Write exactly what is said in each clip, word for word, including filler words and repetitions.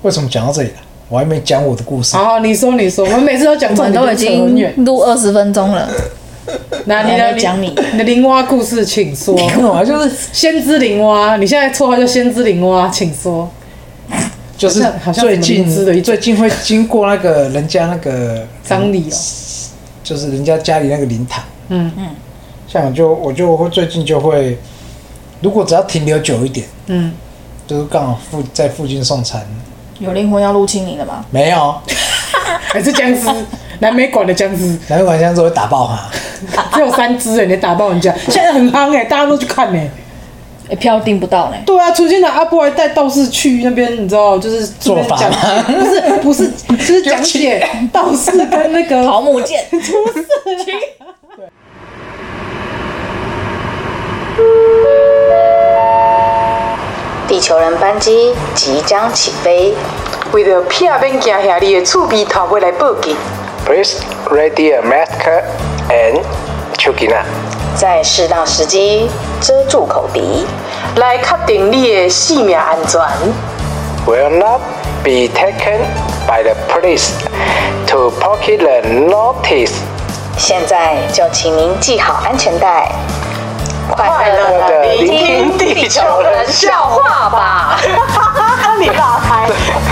为什么讲到这里了？我还没讲我的故事。 好，你说你说，我们每次都讲重点， 都已经录二十分钟了。 那你来讲你你的林蛙故事，请说。 我就是先知林蛙，你现在绰号叫先知林蛙，请说。 就是最近最近会经过那个人家那个丧礼哦， 就是人家家里那个灵堂。 嗯嗯。 像我就我就会最近就会，如果只要停留久一点， 嗯， 就是刚好附在附近送餐。 有灵魂要入侵你了吗？ 没有， 还是僵尸，南美馆的僵尸。 南美馆僵尸会打爆他， 只有三只哎，你打爆人家，现在很夯哎，大家都去看哎。 欸、票订不到呢。 对啊，春天的阿波还带道士去那边，你知道，就是做法吗？ 不是不是，就是讲解道士跟那个桃木剑出事。 地球人班机即将起飞。 为了避免惊吓你的厝边头尾来报警 ，Please ready a mask and chukina。 在适当时机遮住口鼻， 来确定你的性命安全。 Will not be taken by the police to pocket the notice。 现在就请您系好安全带。 快乐的聆听地球人笑话吧！你打开。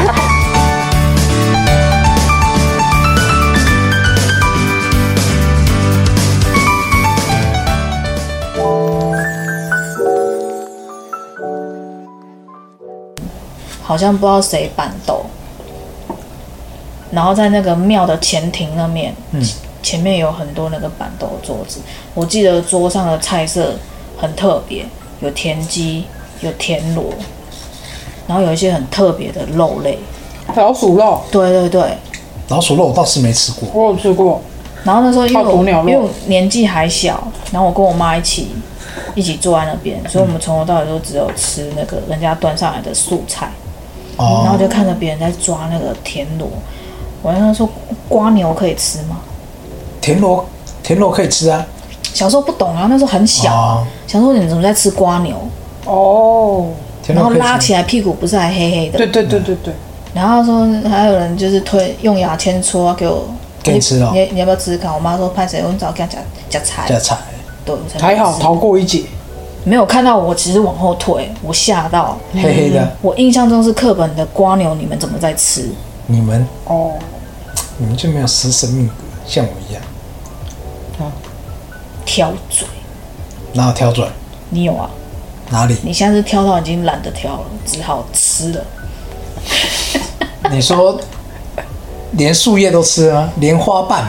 好像不知道谁板斗，然后在那个庙的前庭那面，嗯，前面有很多那个板斗桌子。我记得桌上的菜色很特别，有田鸡，有田螺，然后有一些很特别的肉类， 老鼠肉。 对对对， 老鼠肉我倒是没吃过， 我有吃过。 然后那时候因为我因为我年纪还小，然后我跟我妈一起一起坐在那边，所以我们从头到尾都只有吃那个人家端上来的素菜。哦、然后就看着别人在抓那个田螺，我跟他说：“瓜牛可以吃吗？” 田螺，田螺可以吃啊。 小时候不懂啊，那时候很小，哦、想说你怎么在吃瓜牛？ 哦。 然后拉起来屁股不是还黑黑的？ 对对对对对。 然后说还有人就是推用牙签戳给我， 给你吃哦。 你你要不要吃吃看？我妈说拍谁？我找给他夹夹菜。 夹菜。 对， 还好逃过一劫。 没有看到我，其实往后退，我吓到， 黑黑的。 我印象中是课本的瓜牛，你们怎么在吃？ 你们哦， 你们就没有食神命格，像我一样。 啊，挑嘴。 哪有挑嘴？ 你有啊？ 哪里？ 你现在是挑到已经懒得挑了，只好吃了。 你说连树叶都吃吗？连花瓣？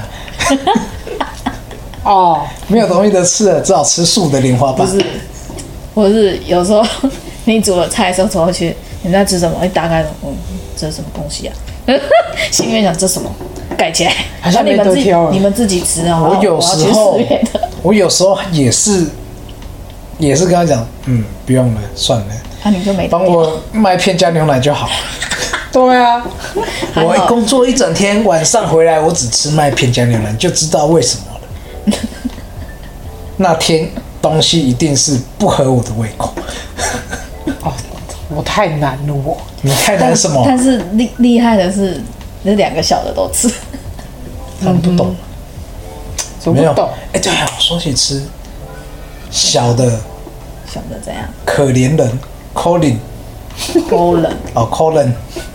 哦， 没有东西的吃了，只好吃素的莲花瓣。 不是，或是有时候你煮了菜的时候走过去，你在吃什么？一打开，嗯，这是什么东西啊？心里面想这什么？盖起来。 好像没得挑了。 你们自己吃啊。 我有时候，我有时候也是，也是跟他讲，嗯，不用了，算了。 那、啊、你就没帮我麦片加牛奶就好。 对啊， 我工作一整天，晚上回来我只吃麦片加牛奶，就知道为什么。那天东西一定是不合我的胃口。 哦，我太难了我。 你太难什么？ 但是厉厉害的是，那两个小的都吃。 他们不懂。 怎么不懂？ 哎，对啊，说起吃，小的， 小的怎样？ 可怜人 ，Colin。 Colin。 哦 ，Colin。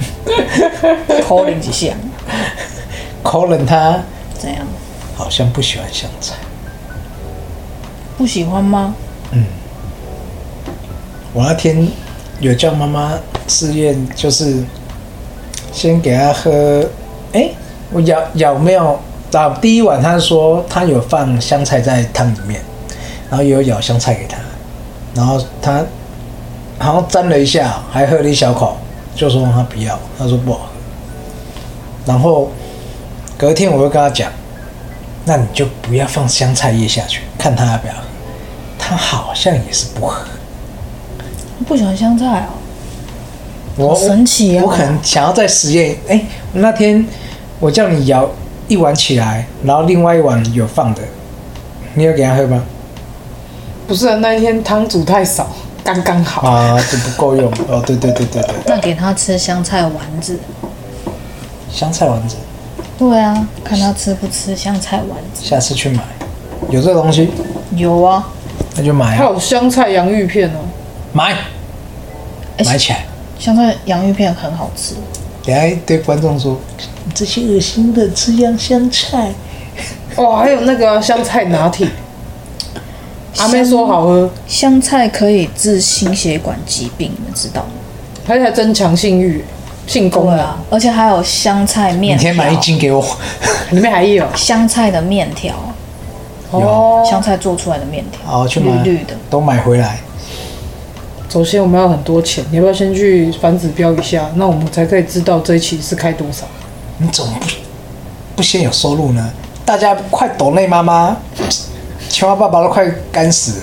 Colin 几项 ？Colin 他怎样？ 好像不喜欢香菜。 不喜欢吗？ 嗯，我那天有叫妈妈试验，就是先给她喝。哎、欸，我咬咬没有？啊，第一碗她说她有放香菜在汤里面，然后也有咬香菜给她，然后她好像沾了一下，还喝了一小口，就说她不要，她说不好喝。然后隔天我会跟她讲，那你就不要放香菜叶下去，看她要不要喝。他好像也是不喝， 不喜欢香菜哦。 我好神奇啊！ 我可能想要再实验。哎、欸，那天我叫你舀一碗起来，然后另外一碗有放的，你有给他喝吗？ 不是、啊，那一天汤煮太少， 刚刚好啊，这不够用哦。对对对对对， 那给他吃香菜丸子。 香菜丸子， 对啊，看他吃不吃香菜丸子。 下次去买，有这个东西有啊， 那就买还啊， 有香菜洋芋片哦。 买欸买起来。 香菜洋芋片很好吃。 等一下对观众说，你这些恶心的吃洋香菜。 哦，还有那个香菜拿铁，阿妹说好喝， 香菜可以治心血管疾病，你们知道吗？ 而且还增强性欲、性功能。 对啊，而且还有香菜面条。 明天买一斤给我。 里面还有香菜的面条， 哦。 香菜做出来的面条， 好，去买， 绿绿的。 都买回来。 首先我们要很多钱，你要不要先去反指标一下？那我们才可以知道这一期是开多少。 你怎么不不先有收入呢？大家快抖内妈妈，青蛙爸爸都快干死了。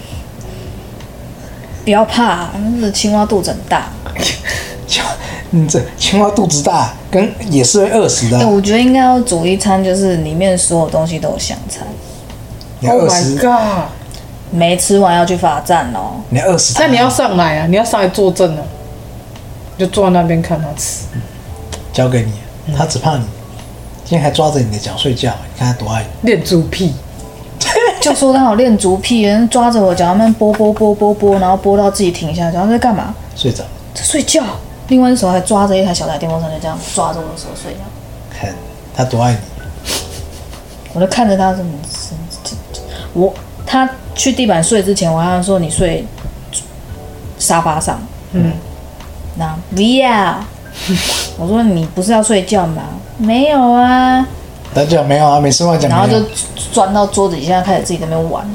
不要怕，那个青蛙肚子很大。 青蛙，你这青蛙肚子大，跟也是会饿死的哎、 啊。 我觉得应该要煮一餐，就是里面所有东西都有香菜。 你要 Oh 饿 my 死， god！ 没吃完要去罚站哦。 你要饿死他。 那你要上来啊！你要上来作证啊！就坐在那边看他吃。 交给你，他只怕你。今天还抓着你的脚睡觉，你看他多爱你。 练猪屁， 就说他有练足癖，人抓着我脚，他们拨拨拨拨拨，然后拨到自己停下，然后在干嘛？ 睡着， 在睡觉。另外一只手还抓着一台小台电风扇，就这样抓着我的手睡觉。 看他多爱你。 我就看着他，怎么我他去地板睡之前，我还要说你睡沙发上。 嗯， 那不要。我说你不是要睡觉吗？没有啊。 他讲没有啊，每次我讲然后就没有。 钻到桌子底下，开始自己在那边玩。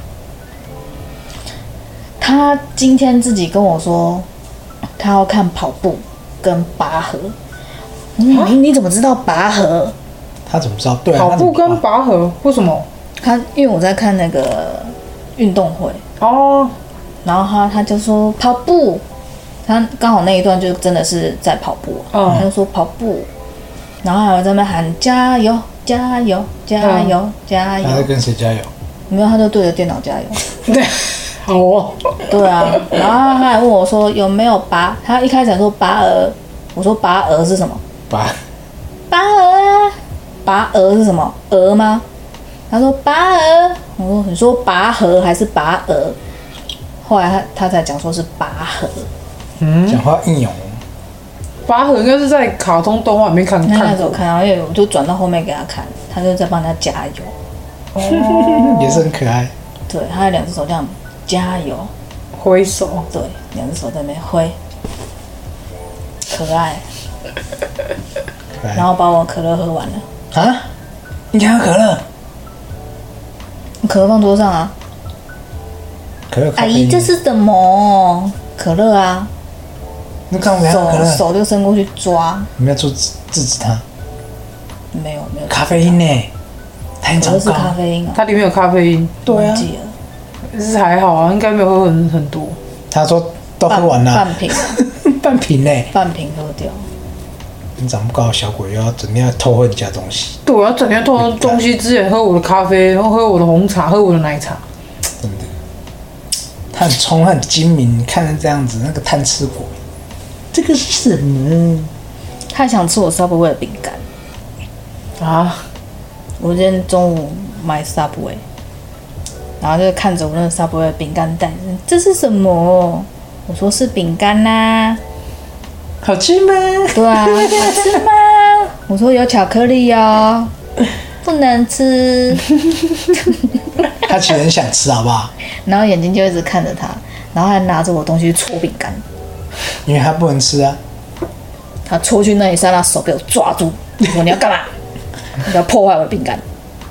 他今天自己跟我说，他要看跑步跟拔河。嗯，你你怎么知道拔河？ 他怎么知道？对啊， 跑步跟他怎么知道拔河为什么？ 他因为我在看那个运动会， 哦， 然后他他就说跑步，他刚好那一段就真的是在跑步， 嗯他就说跑步，然后还有在那边喊加油加油加油加油他，在跟谁加油？ 没有他就对着电脑加油。 对，好哦。 对啊，然后他还问我说有没有拔，他一开始还说拔鹅，我说拔鹅是什么？ 拔拔鹅啊，拔鹅是什么？鹅吗？他说拔鹅，我说你说拔河还是拔鹅？后来他他才讲说是拔河， 讲话硬勇。 拔河应该是在卡通动画里面看那看过。 那时候看，然后因为我就转到后面给他看，他就在帮他加油， 也是很可爱。 对，他有两只手这样加油， 挥手， 对，两只手在那边挥，可爱， 可爱然后把我可乐喝完了， 啊？你想喝可乐？ 可乐放桌上啊。 可乐咖啡阿姨，这是什么？可乐啊！ 你看我给他喝可手乐， 手就伸过去抓， 你们要做制制止他。 没有没有。 咖啡因呢？他很糟可乐是咖糕。 啡因啊， 它里面有咖啡因， 对啊忘，记了， 是还好啊，应该没有喝很很多。 他说都喝半完了， 半瓶， 半瓶呢。 半瓶喝掉。 你长不高的小鬼又要整天要偷喝你家东西， 对，我要整天偷东西之前喝我的咖啡，然后喝我的红茶，喝我的奶茶。 真的。他很聪，他很精明，你看他这样子，那个贪吃鬼，这个是什么？ 他还想吃我 Subway 的饼干， 啊， 我今天中午买 Subway，然后就看着我那个 Subway 的饼干袋，这是什么？我说是饼干呐。 好吃吗？ 对啊，好吃吗？我说有巧克力哦，不能吃。 他其实很想吃，好不好？ 然后眼睛就一直看着他，然后还拿着我东西搓饼干。 因为他不能吃啊。 他戳去那一刹那，手被我抓住。我说你要干嘛？你要破坏我的饼干？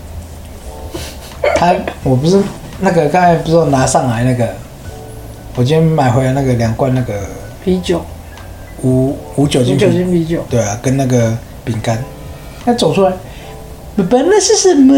他我不是那个刚才不是有拿上来那个，我今天买回来那个两罐那个啤酒， 无无酒精无酒精啤酒。 对啊，跟那个饼干，他走出来，爸爸那是什么？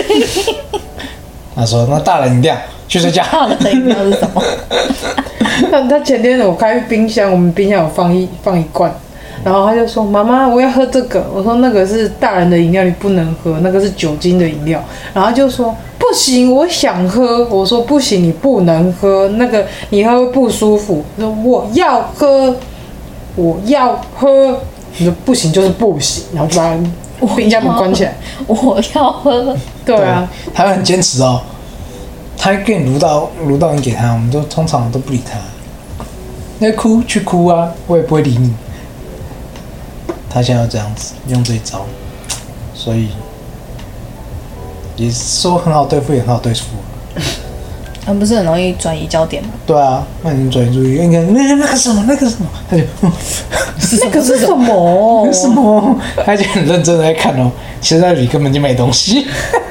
他说那大人饮料，去睡觉。 大人的饮料是什么？ 他他前天我开冰箱，我们冰箱有放一放一罐，然后他就说妈妈我要喝这个，我说那个是大人的饮料，你不能喝，那个是酒精的饮料，然后他就说不行，我想喝。我说不行，你不能喝，那个你喝不舒服。他说我要喝，我要喝。你说不行就是不行，然后就把冰箱门关起来。 我要喝。 对啊， 对他会很坚持哦。他会给你撸到撸到你给他，我们都通常都不理他。那哭去哭啊，我也不会理你。他现在要这样子用这一招，所以也说很好对付，也很好对付。 他不是很容易转移焦点吗？ 对啊，那你转移注意力，你看那那个什么，那个什么，他就那个是什么？ 那什么，他就很认真的在看哦。其实那里根本就没东西，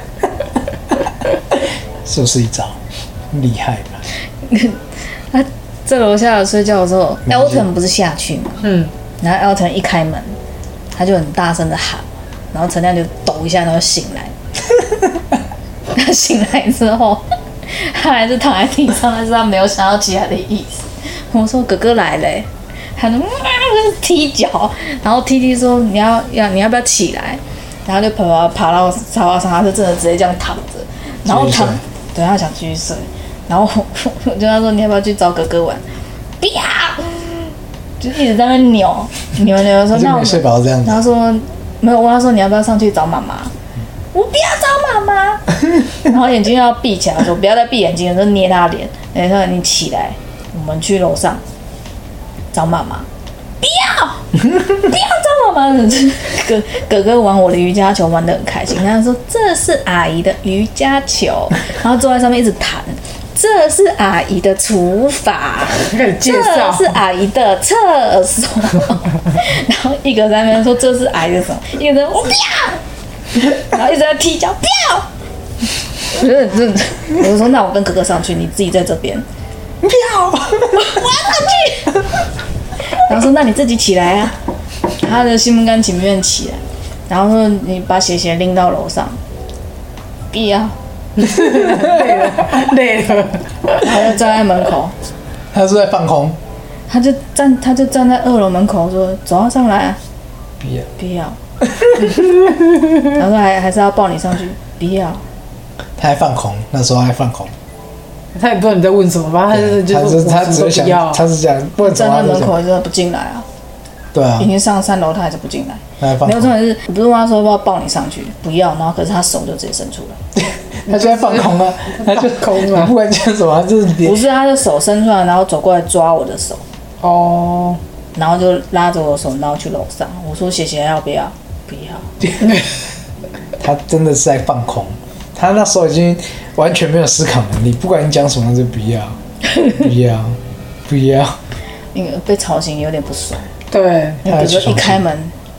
是不是一招？厉害吧？ 他在楼下睡觉的时候 ，Elton 不是下去嘛？ 嗯， 然后 Elton 一开门，他就很大声的喊，然后陈亮就抖一下，然后醒来。他醒来之后，他还是躺在地上，但是他没有想要起来的意思。我说哥哥来了、欸，他就踢脚，然后 T T 说你要要你要不要起来？然后就爬爬爬到沙发上，他就真的直接这样躺着，然后躺，对，他想继续睡，然后我就跟他说你要不要去找哥哥玩？不要，就一直在那边扭扭扭，说那我睡饱这样子， 然后说没有，我问他说你要不要上去找妈妈？我不要找妈妈，然后眼睛要闭起来，我说不要再闭眼睛，我就捏他脸，然后说你起来，我们去楼上找妈妈。不要，不要找妈妈！哥哥哥玩我的瑜伽球玩得很开心，他说这是阿姨的瑜伽球，然后坐在上面一直弹。这是阿姨的厨房， 介绍这是阿姨的厕所，然后一个在那边说这是阿姨的什么，一个在我不要，然后一直在踢脚，不要。我就很认真，我就说那我跟哥哥上去，你自己在这边。 不要，我要上去。然后说那你自己起来啊，他的心不甘情不愿起来，然后说你把鞋鞋拎到楼上，不要。 累了，累了， 然后就站在门口， 他是在放空， 他就站，他就站在二楼门口说：“走啊，上来啊！” 不要， 不要。然后说还还是要抱你上去，不要。 他还放空，那时候还放空， 他也不知道你在问什么，反正他就是就是他只是想，他是这样，不站在门口就是不进来啊。 对啊， 已经上三楼，他还是不进来。 没有重点是，我不是问他说要不要抱你上去，不要，然后可是他手就直接伸出来。 他就在放空啊，他就空啊， 不管讲什么，就是不是他的手伸出来，然后走过来抓我的手， 哦， 然后就拉着我的手，然后去楼上。我说姐姐要不要？不要。 他真的是在放空，他那时候已经完全没有思考能力，不管你讲什么就不要，不要，不要。 那个被吵醒有点不爽。 对， 那哥哥一开门，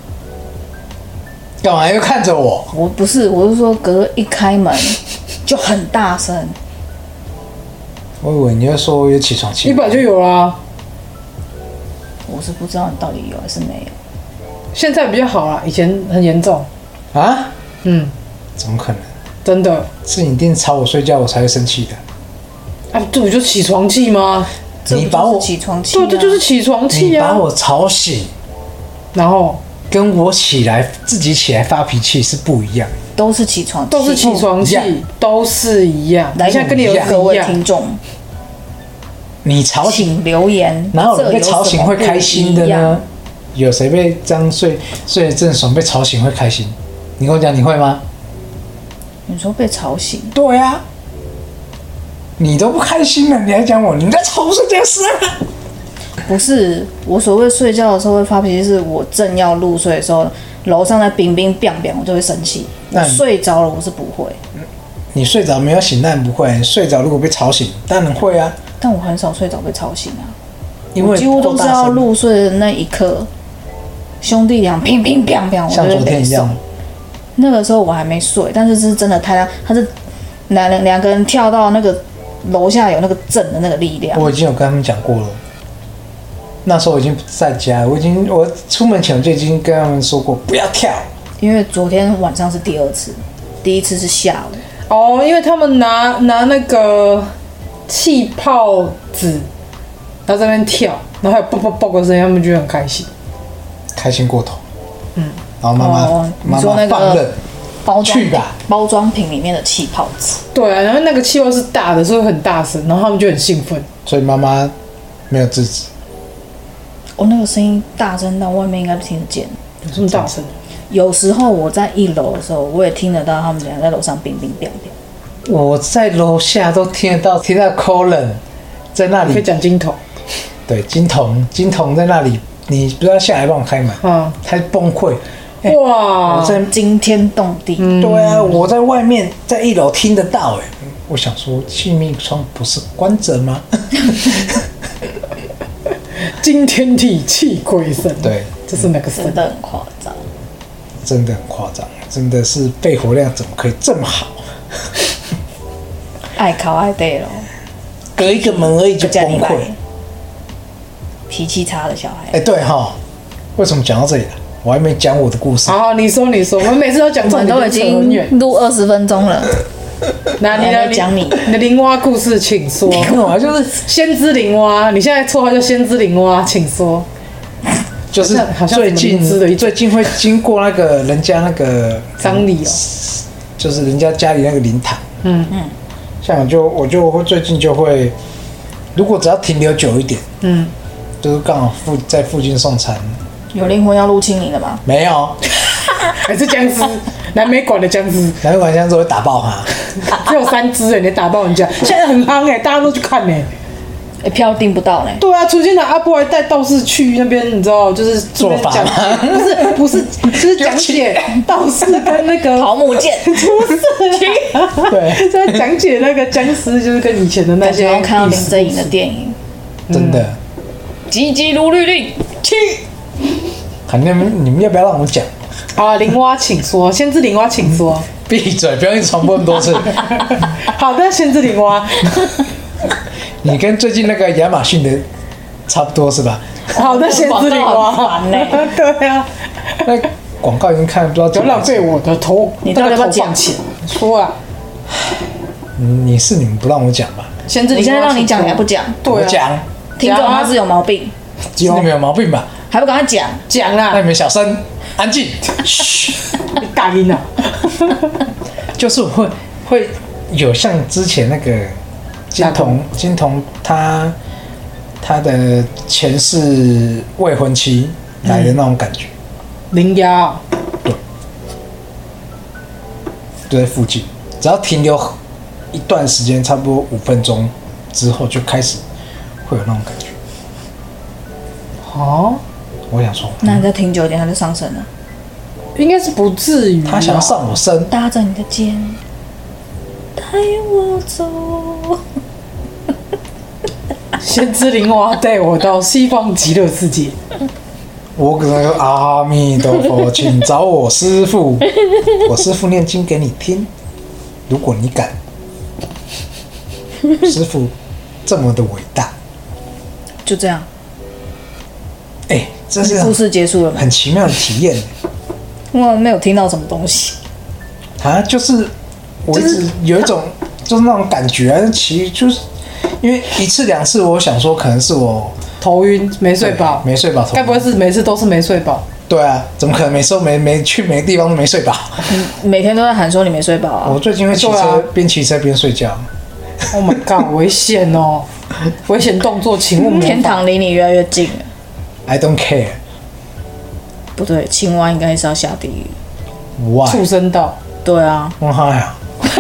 干嘛又看着我？ 我不是，我是说哥哥一开门就很大声。 我以为你要说我有起床气， 一本就有啦。 我是不知道你到底有还是没有。 现在比较好啦，以前很严重啊？ 嗯， 怎么可能？ 真的是你一定吵我睡觉，我才会生气的。 啊，这不就起床气吗？ 你把我起床气、啊， 对，这就是起床气啊！ 你把我吵醒， 然后跟我起来自己起来发脾气是不一样的， 都是起床气， 都是起床气，都是一样。 来， 现在跟你有各位听众， 你吵醒请留言， 哪有人被吵醒会开心的呢？有谁被这样睡睡得正爽被吵醒会开心？你跟我讲，你会吗？ 你说被吵醒？ 对啊。你都不开心了，你还讲我？你在吵我睡觉事啊？ 不是，我所谓睡觉的时候会发脾气，是我正要入睡的时候，楼上在冰冰冰冰，我就会生气。我睡着了，我是不会。 你睡着没有醒，当然不会。你睡着如果被吵醒，当然会啊。 但我很少睡着被吵醒啊， 因为我几乎都是要入睡的那一刻，兄弟俩乒乒乓乓，我就会被送。那个时候我还没睡，但是是真的太亮，他是两两个人跳到那个。楼下有那个震的那个力量， 我已经有跟他们讲过了。那时候我已经不在家，我已经我出门前我就已经跟他们说过不要跳。 因为昨天晚上是第二次，第一次是下午。 哦，因为他们拿拿那个气泡纸，然后在那边跳，然后还有啵啵啵的声音，他们觉得很开心， 开心过头。 嗯， 然后妈妈、 哦、 妈妈放任， 包装去吧包装瓶里面的气泡纸。 对啊，然后那个气泡是大的，所以很大声，然后他们就很兴奋。 所以妈妈没有制止。 哦，那个声音大声到外面应该听得见。 有这么大声？ 有时候我在一楼的时候，我也听得到他们俩在楼上冰冰冰冰。 我在楼下都听得到，听到 Colin 在那里。 可以讲金童。 对，金童，金童在那里，你不要下来帮我开门， 嗯， 他崩溃。欸、 哇， 我在惊天动地。 嗯、 对啊，我在外面，在一楼听得到哎、欸。我想说，气密窗不是关着吗？ 惊天地泣鬼神。 对， 这是那个声， 真的很夸张， 真的很夸张，真的是肺活量怎么可以这么好？ 爱考爱对咯， 隔一个门而已就崩溃。 脾气差的小孩。 哎、欸，对哈，为什么讲到这里了？我还没讲我的故事。 好，你说你说，我们每次都讲我们都已经录二十分钟了。 那你来讲你你的林蛙故事，请说。 我就是先知林蛙，你现在绰号叫先知林蛙，请说。 就是最近最近会经过那个人家那个丧礼哦， 就是人家家里那个灵堂。 嗯嗯。 像我就我就会最近就会，如果只要停留久一点， 嗯， 就是刚好附在附近送餐。 有灵魂要入侵你了吗？ 没有， 还是僵尸，南美馆的僵尸， 南美馆僵尸会打爆他。 只有三只哎，你打爆人家，现在很夯哎，大家都去看哎。 哎、欸，票订不到呢。 对啊，楚天堂阿波还带道士去那边，你知道，就是做法吗？ 不是不是，就是讲解道士跟那个桃木剑， 不是，对，在讲解那个僵尸，就是跟以前的那些。 然后看到林正英的电影， 真的。 急急如律令，去。 好，你们你们要不要让我讲？ 好啊，林蛙请说，先知林蛙请说。 闭嘴，不要一直重复那么多次。 好的，先知林蛙。 你跟最近那个亚马逊的差不多是吧？ 好的，先知林蛙。对啊， 那广告已经看不知道。 不要浪费我的头， 你到底要不要讲？ 说啊， 你是你们不让我讲吧？ 先知林蛙， 你现在让你讲，你还不讲？ 我讲， 听众他是有毛病， 是你们有毛病吧？ 还不赶快讲？ 讲啊！ 那你们小声，安静，嘘， 你大音啊！ 就是会会有像之前那个金童，金童他他的前世未婚妻来的那种感觉。 灵压， 对，就在附近，只要停留一段时间，差不多五分钟之后，就开始会有那种感觉。 哦， 我想说， 那你再停久一点，他就上身了。 应该是不至于。 他想要上我身， 搭着你的肩，带我走。 先知灵蛙带我到西方极乐世界。 我可能说阿弥陀佛，请找我师父，我师父念经给你听。如果你敢，师父这么的伟大， 就这样。 哎、欸，这是故事结束了吗？ 很奇妙的体验。 我没有听到什么东西啊，就是我一直有一种就是那种感觉啊，其实就是因为一次两次，我想说可能是我头晕没睡饱， 没睡饱， 该不会是每次都是没睡饱？ 对啊，怎么可能每次都没没去每个地方都没睡饱？ 你每天都在喊说你没睡饱啊！ 我最近会骑车，边骑车边睡觉。 Oh my god， 危险哦！危险动作，请勿模仿。 天堂离你越来越近了。 I don't care。 不对，青蛙应该是要下地狱。 Why？ 畜生道。 对啊。 哇嗨呀！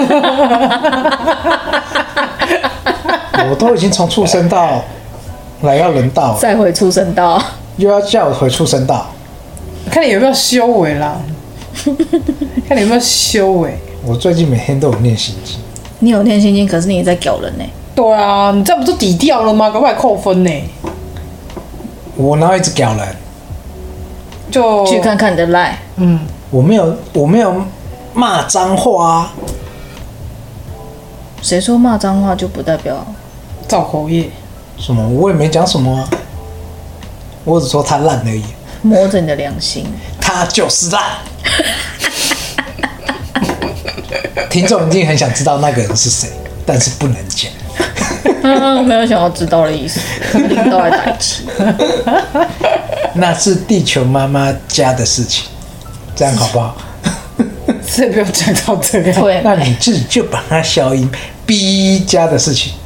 我都已经从畜生道来到人道， 再回畜生道， 又要叫我回畜生道。 看你有没有修为啦，看你有没有修为。 我最近每天都有念心经。 你有念心经，可是你在屌人呢、欸。 对啊，你这样不就抵掉了吗？赶快扣分呢、欸。 我哪有一直屌人？ 就去看看你的赖。 嗯， 我没有，我没有骂脏话啊。 谁说骂脏话就不代表造口业？ 什么？我也没讲什么啊。我只说他烂而已。 摸着你的良心。 他就是烂。听众一定很想知道那个人是谁，但是不能讲。 嗯，没有想要知道的意思，领导来打气。 那是地球妈妈家的事情，这样好不好？ 这不用讲到这样。 对， 那你自己就把它消音 B 家的事情。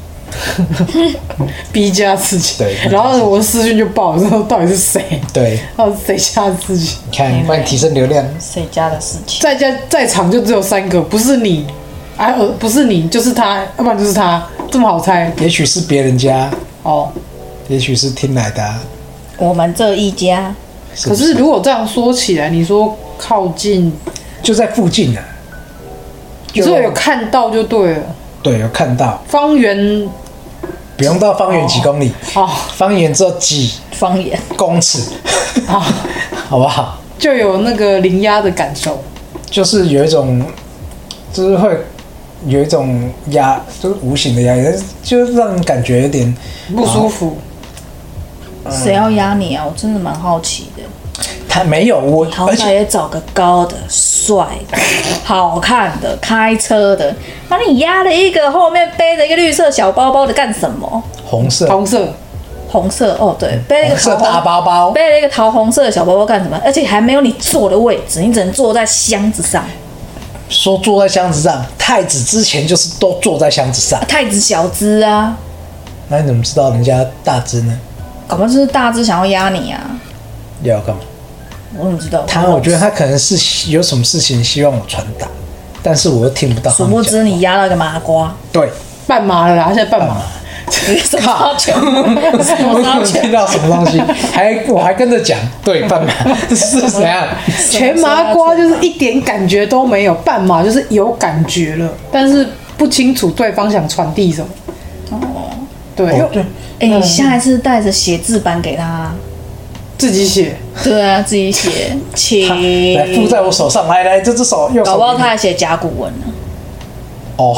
B 家事情， 对， 然后我的私讯就爆了，说到底是谁？ 对， 到底是谁家的事情？ 你看，帮你提升流量。 谁家的事情？ 在家在场就只有三个，不是你，哎，呃，不是你就是他，要不然就是他，这么好猜也许是别人家， 哦。 也许是听来的、啊。 我们这一家， 是不可是如果这样说起来，你说靠近， 就在附近啊。 你说有看到就对了。 对，有看到。 方圆不用到方圆几公里， 哦， 方圆只有几方言公尺， 啊， 好不好？ 就有那个灵压的感受。 就是有一种，就是会有一种压，就是无形的压力，就是让人感觉有点不舒服。 谁要压你啊？我真的蛮好奇的。 他没有我， 好歹而且也找个高的、帅的、好看的、开车的，把你压了一个后面背着一个绿色小包包的干什么？ 红色， 红色， 红色哦，对，背了一个红色桃红大包包， 背了一个桃红色的小包包干什么？而且还没有你坐的位置，你只能坐在箱子上。 说坐在箱子上，太子之前就是都坐在箱子上， 太子小只啊， 那你怎么知道人家大只呢？ 搞不好就是大只想要压你啊！ 要干嘛？ 我怎么知道？ 他，我觉得他可能是有什么事情希望我传达，但是我又听不到他殊们讲。 不知你压到一个麻瓜， 对， 半麻了啦，现在半麻。 你什么要求？什么我要求？ 怎么听到什么东西？还我还跟着讲，对，半马是怎样？ 全麻瓜就是一点感觉都没有，半麻就是有感觉了，但是不清楚对方想传递什么。 哦， 对， 哦对， 哎、你下一次带着写字板给他。 自己写。 对啊，自己写，请来附在我手上，来来，这只手右手。 搞不好他还写甲骨文呢。 哦，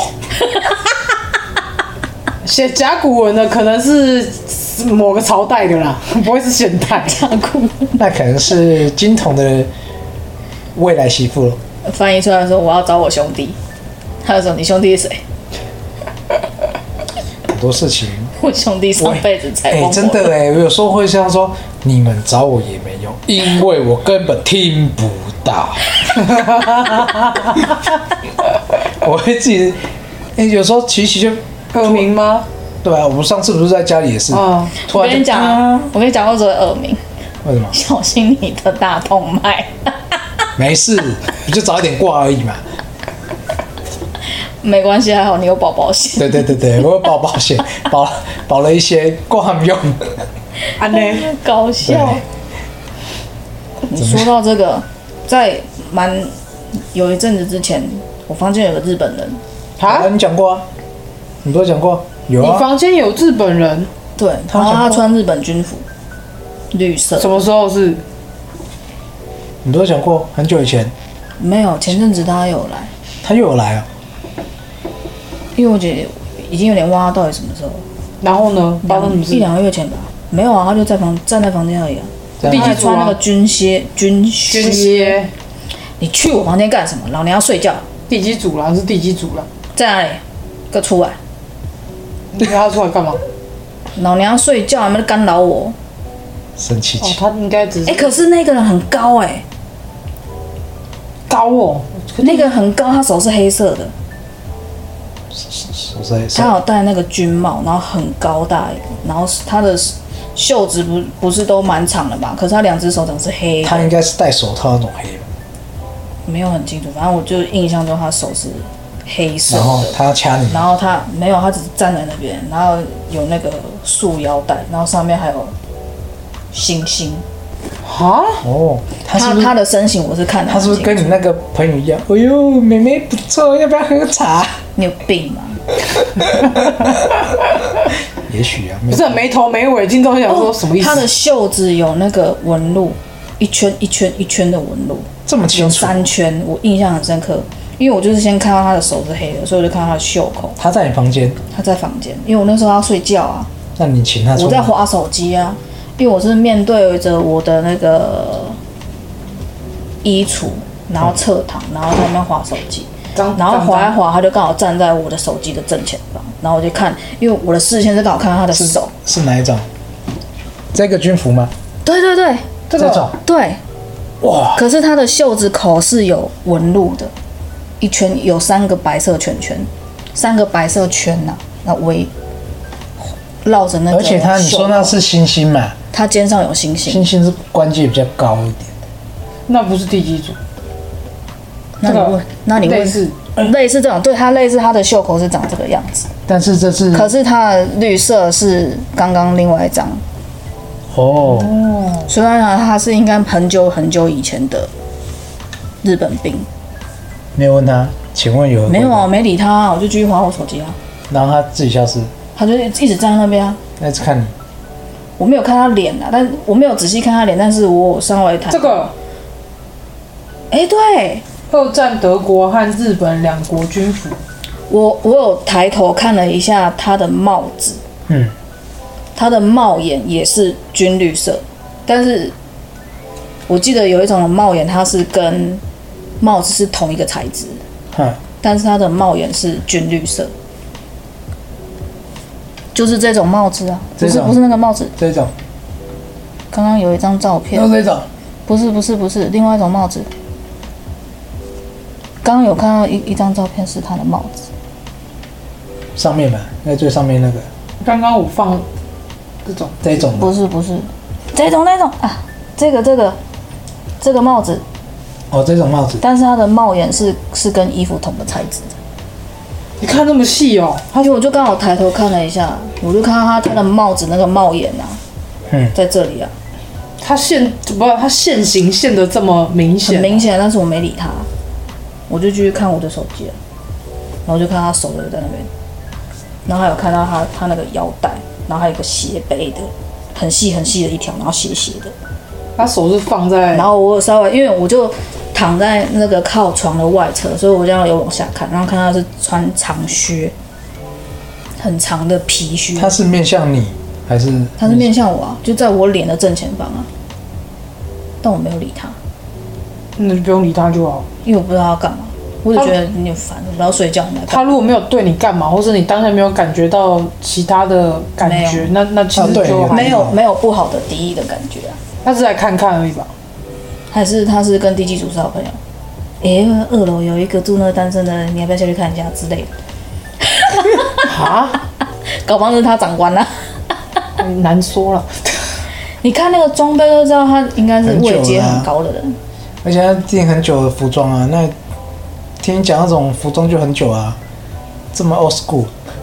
写甲骨文的可能是某个朝代的啦，不会是现代。 甲骨文那可能是金童的未来媳妇了。 翻译出来说我要找我兄弟，他就说你兄弟是谁？ 很多事情， 我兄弟上辈子才哎、 帮我。 真的哎，我有时候会这样说，你们找我也没用，因为我根本听不到。我会自己，哎、有时候其实就耳鸣吗？ 对啊，我们上次不是在家里也是， 嗯突然就我跟你讲啊，我跟你讲过这个耳鸣， 为什么？ 小心你的大动脉。 没事，你就早一点挂而已嘛。 没关系，还好你有保保险。 对对对对，我有保保险，保保了一些挂用。 安呢？ 搞笑。你说到这个，在蛮有一阵子之前，我房间有个日本人， 啊啊，？你讲过啊？你不是讲过？有你啊。 房间有日本人？ 对， 他讲过然后他穿日本军服，绿色。 什么时候是？ 你不是讲过？很久以前， 没有，前阵子他有来， 他又有来啊。 因为我觉得已经有点忘他到底什么时候， 然后呢？发生什么事？ 一两个月前吧。没有啊，他就在房站在房间而已啊。 这样他还穿那个军靴，军靴。 军靴。 你去我房间干什么？老娘要睡觉。 第几组啦？是第几组啦？ 在哪里？给我出来！ 你约他出来干嘛？ 老娘要睡觉，还没干扰我。 哦， 生气气， 他应该只哎、 是可是那个人很高哎、 高哦。 那个很高，他手是黑色的， 手在他有戴那个军帽，然后很高大一个，然后他的袖子不不是都蛮长的嘛，可是他两只手掌是黑的， 他应该是戴手套那种黑的， 没有很清楚，反正我就印象中他手是黑色然后的， 他要掐你， 然后他没有，他只是站在那边，然后有那个束腰带，然后上面还有星星。 啊？ 哦，他是不是他他的身形我是看得他是不是很清楚跟你那个朋友一样？哎呦，妹妹不错，要不要喝茶？ 你有病吗？ 也许啊，没有不是没头没尾，听众想说什么意思？ 他的袖子有那个纹路，一圈一圈一圈的纹路，有这么清楚。 三圈，我印象很深刻。因为我就是先看到他的手是黑的，所以我就看到他的袖口。 他在你房间， 他在房间，因为我那时候要睡觉啊， 那你请他出我在滑手机啊，因为我是面对着我的那个衣橱，然后侧躺，然后在那边滑手机。 脏然后滑一滑，他就刚好站在我的手机的正前方，然后我就看，因为我的视线是刚好看到他的手。 是哪一种？这个军服吗？ 对对对， 这个这种对。 哇， 可是他的袖子口是有纹路的， 一圈有三个白色圈圈，三个白色圈呐、啊，那围绕着那个。 而且它你说那是星星嘛？ 它肩上有星星。 星星是关节比较高一点。 那不是地基组。 那你问，那你问类似类似这种，对，它类似它的袖口是长这个样子。 但是这是， 可是它的绿色是刚刚另外一张。 哦。 虽然他是应该很久很久以前的日本兵。 没有问他，请问有？ 没有啊，我没理他，我就继续滑我手机啊。 然后他自己消失。 他就一直站在那边啊。 那是看你。 我没有看他脸啊，但我没有仔细看他脸，但是我稍微看。 这个。 哎、欸，对。 二战德国和日本两国军服。 我我有抬头看了一下他的帽子。 嗯。 他的帽檐也是军绿色，但是我记得有一种帽檐，它是跟帽子是同一个材质，但是它的帽檐是军绿色，就是这种帽子啊，不是不是那个帽子， 这种。 刚刚有一张照片， 有这种， 不是不是不是，另外一种帽子。刚刚有看到一一张照片是他的帽子， 上面嘛，那最上面那个。 刚刚我放。这种这种不是不是，这种那种啊，这个这个这个帽子， 哦，这种帽子， 但是它的帽檐是是跟衣服同个材质的。 你看那么细哦， 因为我就刚好抬头看了一下，我就看到他他的帽子那个帽檐啊，嗯，在这里啊， 他线不，他线型线的这么明显， 很明显，但是我没理他，我就继续看我的手机了，然后就看他手就在那边，然后还有看到他他那个腰带。然后还有一个斜背的，很细很细的一条，然后斜斜的。 他手是放在， 然后我稍微，因为我就躺在那个靠床的外侧，所以我这样有往下看，然后看到是穿长靴，很长的皮靴。 他是面向你还是？ 他是面向我啊，就在我脸的正前方啊。但我没有理他。 那就不用理他就好， 因为我不知道他要干嘛。我就觉得你很烦，我要睡觉。你他如果没有对你干嘛，或是你当下没有感觉到其他的感觉，那那其实就没有没有不好的敌意的感觉啊。 他是来看看而已吧？ 还是他是跟地基组是好朋友？哎、欸，二楼有一个住那单身的人，你要不要下去看一下之类的？ 啊？ 搞不好是他长官啊。 难说了。 你看那个装备都知道，他应该是位阶很高的人。 而且他订很久的服装啊，那听你讲那种服装就很久啊，这么 old school。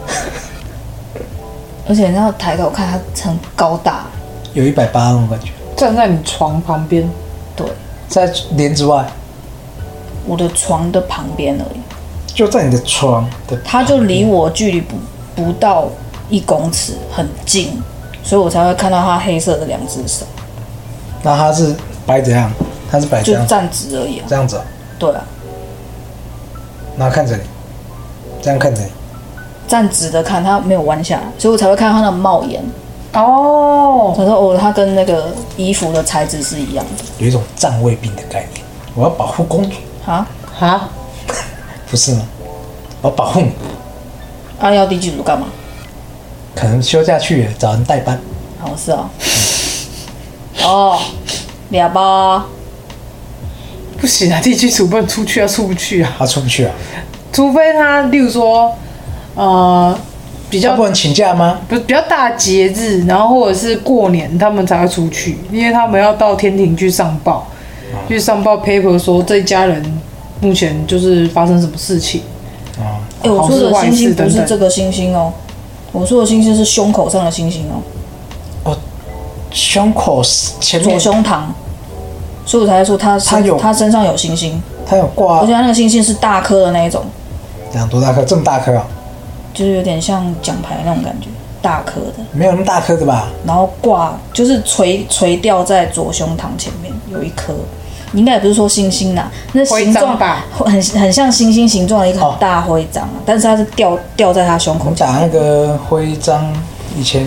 而且你要抬头看，他很高大， 有一百八那种感觉。 站在你床旁边， 对， 在帘子外， 我的床的旁边而已， 就在你的床的， 他就离我距离不不到一公尺，很近，所以我才会看到他黑色的两只手。 那他是摆怎样？他是摆这样， 就站直而已啊。 这样子、啊。 对啊。 然后看着你，这样看着你， 站直的看，他没有弯下来，所以我才会看到他的帽檐。 哦， 他说哦，他跟那个衣服的材质是一样的， 有一种站卫兵的概念。我要保护公主啊啊， 不是吗？我要保护你。 啊，要地基组干嘛？ 可能休假去了，找人代班。 哦，是哦。哦，俩包。 不行啊，地基组不能出去啊，出不去啊。 他出不去啊， 除非他，例如说，呃，比较不能请假吗？ 不是比较大节日，然后或者是过年，他们才会出去，因为他们要到天庭去上报，嗯、去上报 paper 说这一家人目前就是发生什么事情。 啊、 嗯，哎、欸，我说的星星不是这个星星哦，我说的星星是胸口上的星星哦。 哦，胸口前面左胸膛。所以我才说他他有他身上有星星， 他有挂， 而且他那个星星是大颗的那一种。 这样多大颗？这么大颗啊？ 就是有点像奖牌那种感觉，大颗的。 没有那么大颗的吧？ 然后挂就是垂垂吊在左胸膛前面有一颗，你应该也不是说星星啦，那形状很很像星星形状的一个很大徽章、啊哦，但是它是吊吊在他胸口。 我打那个徽章以前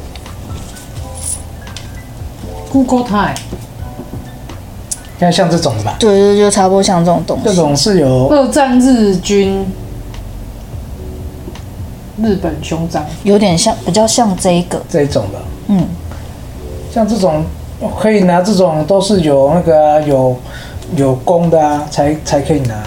Google Time。 应该像这种的吧？ 对对，就差不多像这种东西。 这种是有二战日军日本胸章， 有点像，比较像这一个这一种的。 嗯， 像这种可以拿，这种都是有那个、啊、有有功的啊，才才可以拿。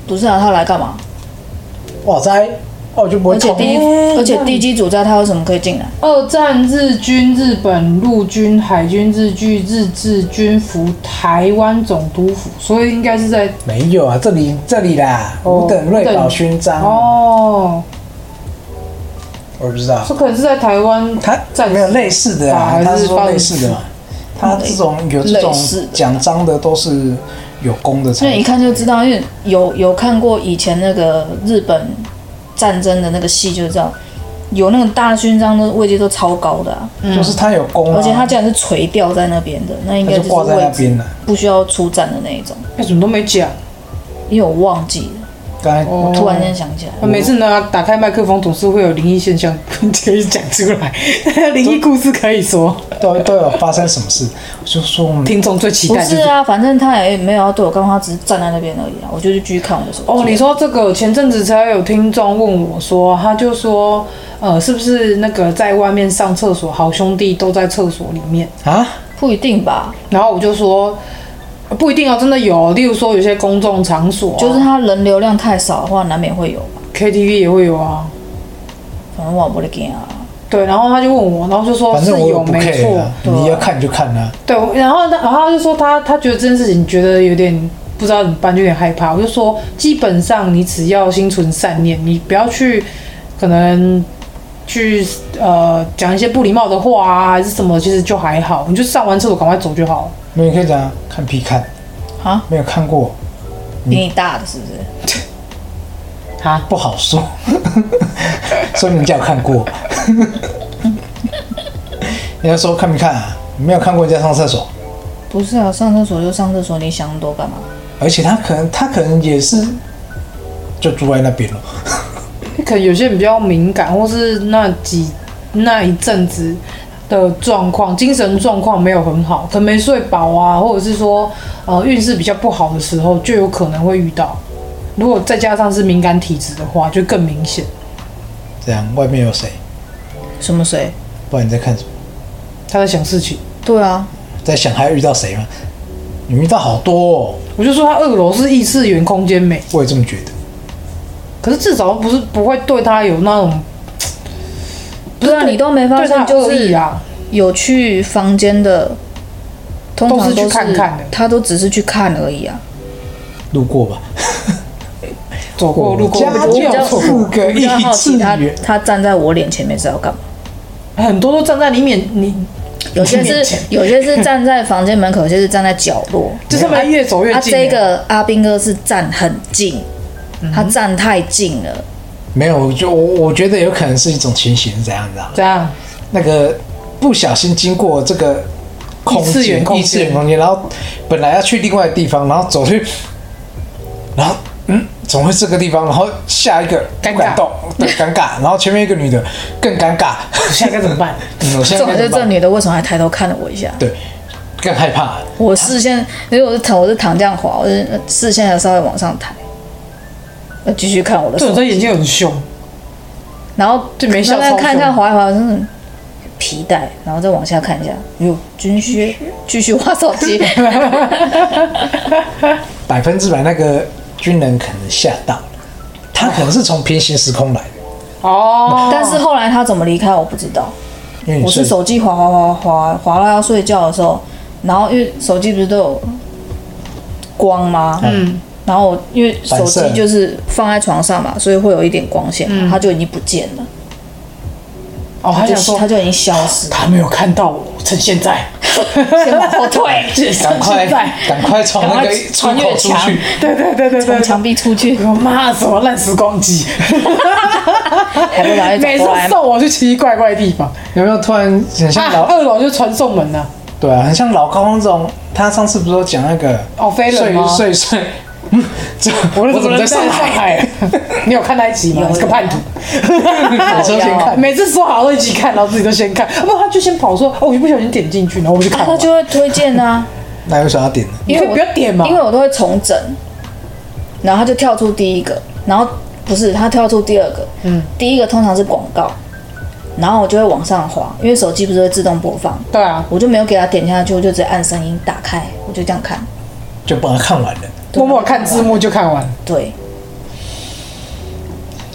不是啊，他来干嘛？ 哇塞，哦就不会痛。 而且第一，而且地基主在，他为什么可以进来？ 二战日军、日本陆军、海军、日剧、日治军服台湾总督府，所以应该是在没有啊，这里这里啦， 哦五等瑞宝勋章。 哦， 我不知道， 这可能是在台湾他战没有类似的啊， 还是他是说发类似的嘛。他这种有这种类似的奖章的都是有功的才所以一看就知道，因为有有看过以前那个日本战争的那个戏，就知道有那种大勋章的位阶都超高的啊， 就是他有功啊， 而且他竟然是垂吊在那边的，那应该就是他就挂在那位置边了。 不需要出战的那一种。 哎，怎么都没讲？ 因为我忘记了， 刚才哦突然间想起来， 我每次呢打开麦克风，总是会有灵异现象可以讲出来，灵异故事可以说， 都都有发生什么事，就说我们听众最期不待就是啊，反正他也没有要对我干嘛，他只是站在那边而已啊，我就去继续看我的手机。 哦，你说这个前阵子才有听众问我说，他就说，呃，是不是那个在外面上厕所，好兄弟都在厕所里面？ 啊， 不一定吧， 然后我就说，呃不一定哦，真的有，例如说有些公众场所啊、 就是他人流量太少的话，难免会有吧。 K T V 也会有啊。 反正我不会见啊。 对，然后他就问我，然后就说反是有正我也不没 care 错啊，，你要看就看啊。 对，然后然后他就说他他觉得这件事情觉得有点不知道怎么办，就有点害怕。我就说，基本上你只要心存善念，你不要去可能去呃讲一些不礼貌的话啊，还是什么，其实就还好。你就上完厕所赶快走就好了。 没有，你可以这样看屁看， 啊， 没有看过比你大的是不是？ 啊， 不好说，所以人家有看过。人家说看没看啊？你没有看过人家上厕所， 不是啊，上厕所就上厕所，你想那么多干嘛？ 而且他可能他可能也是就住在那边了。 可能有些人比较敏感，或是那几那一阵子的状况，精神状况没有很好，可能没睡饱啊，或者是说呃运势比较不好的时候，就有可能会遇到。如果再加上是敏感体质的话，就更明显。 这样外面有谁？ 什么谁？ 不然你在看什么？ 他在想事情， 对啊， 在想还要遇到谁吗？你遇到好多哦， 我就说他二楼是异次元空间美， 我也这么觉得。 可是至少不是不会对他有那种， 对啊，你都没发对他现，就是恶意啊。 有去房间的，通常都是去看看的他都只是去看而已啊。 路过吧， 走过路过， 家我我比较就四个我比较好异次奇他元， 他站在我脸前面是要干嘛？ 很多都站在你面，你有些是你面前有些是站在房间门口，有些是站在角落。 就是他们越走越啊， 近。 这个阿兵哥是站很近，他站太近了。 没有，就我我觉得有可能是一种情形是怎样子啊？ 怎样？ 那个不小心经过这个空异次元间， 空间异次元空间，然后本来要去另外的地方，然后走去，然后嗯，怎么会这个地方？然后下一个尴尬不敢动，对，尴尬。然后前面一个女的更尴尬， 现在该怎么办？ 嗯，我现重点是这在该怎么办？ 女的为什么还抬头看了我一下？ 对，更害怕。 我视线，因为我是躺，我是躺这样滑，我是视线还稍微往上抬，要继续看我的手这种，在眼睛很凶， 然后就没笑慢慢超凶看看滑一滑，真的皮带，然后再往下看一下，哟，军靴，继续滑手机。 百分之百那个军人可能吓到了，他可能是从平行时空来的， 哦。 但是后来他怎么离开我不知道， 因为你睡我是手机滑滑滑滑滑到要睡觉的时候，然后因为手机不是都有光吗？ 嗯， 然后我因为手反射机就是放在床上嘛，所以会有一点光线嘛，它就已经不见了， 哦，他就想说它就已经消失了， 他没有看到我，趁现在， 先往后退， 赶快现在赶快从那个出穿越口出墙去， 对对对对对， 从墙壁出去， 我妈什么烂时光机， 还不赶快每次走过来？ 送我去奇奇怪怪的地方。 有没有突然很像啊， 老？ 二楼就传送门呐、 对啊，很像老高那种。他上次不是有讲那个哦，飞人睡吗？ 睡睡，嗯这我我怎么在上上海？ 海？你有看那一集吗？ 有是个叛徒。 我说先看， 每次说好都一起看，然后自己都先看，不，他就先跑说，哦，我就不小心点进去，然后我就看完。 他就会推荐啊， 那为什么要点呢？ 你可以不要点嘛， 因为我都会重整，然后他就跳出第一个，然后不是他跳出第二个， 嗯， 第一个通常是广告，然后我就会往上滑，因为手机不是会自动播放， 对啊， 我就没有给他点下去，我就直接按声音打开，我就这样看， 就把它看完了。 默默看字幕就看完。 对，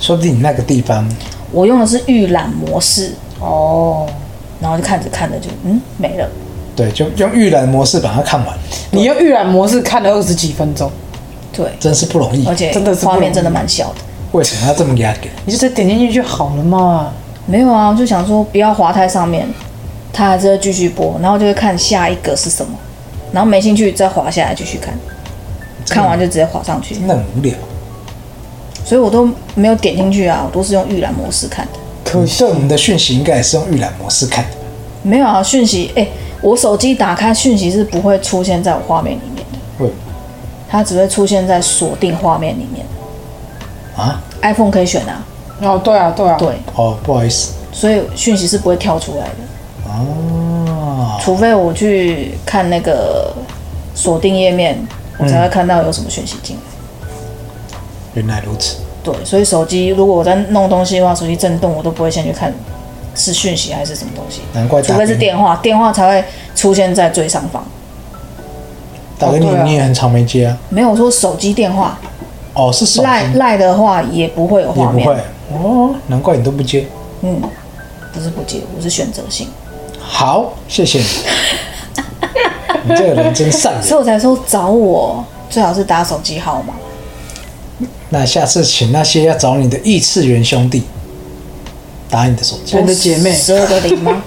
说不定你那个地方， 我用的是预览模式， 哦， 然后就看着看着就嗯没了。 对，就用预览模式把它看完， 你用预览模式看了二十几分钟， 对， 真是不容易。 而且真的是不容易画面真的蛮小的。 为什么要这么压给？ 你就再点进去就好了嘛。 没有啊，我就想说不要滑太上面，它还是会继续播，然后就会看下一个是什么，然后没兴趣再滑下来继续看，看完就直接滑上去， 真的很无聊。 所以我都没有点进去啊，我都是用预览模式看的。 可是我们的讯息应该也是用预览模式看的吧？ 没有啊，讯息，哎、我手机打开讯息是不会出现在我画面里面的， 会它只会出现在锁定画面里面。 啊？ iPhone 可以选啊， 哦，对啊，对啊， 对， 哦，不好意思， 所以讯息是不会跳出来的， 哦， 除非我去看那个锁定页面，我才会看到有什么讯息进来。 原来如此。 对，所以手机如果我在弄东西的话，手机震动我都不会先去看是讯息还是什么东西， 难怪打除非是给你电话，电话才会出现在最上方。 打给你， 哦对啊你也很常没接啊。 没有我说手机电话， 哦，是手机赖赖的话也不会有画面。 也不会哦，难怪你都不接。 嗯，不是不接，我是选择性， 好，谢谢你。你这个人真善良。 所以我才说找我最好是打手机号码。 那下次请那些要找你的异次元兄弟打你的手机我，的姐妹十二个零吗？